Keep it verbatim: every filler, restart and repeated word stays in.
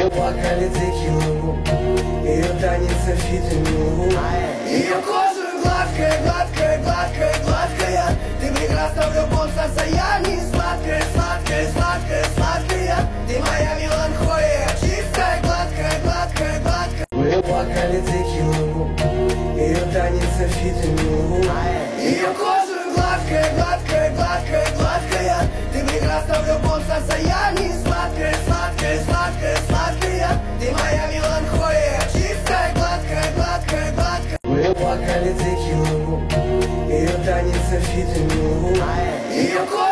Мы плакали текилу, ее танец фитамину. Ее кожа гладкая, гладкая, гладкая, гладкая. Ты прекрасна в любом состоянии. Сладкая, сладкая, сладкая, сладкая. Ты моя меланхолия, чистая, гладкая, гладкая, гладкая. Мы плакали текилу, ее танец фитамину. Ее кожа гладкая, гладкая, гладкая, гладкая. Ты прекрасна в любом состоянии. Сладкая, сладкая, сладкая, сладкая. Ты моя меланхолия, чистая, гладкая, гладкая, гладкая. Мы плакали текилу, ее танец фитамину. Ее кожа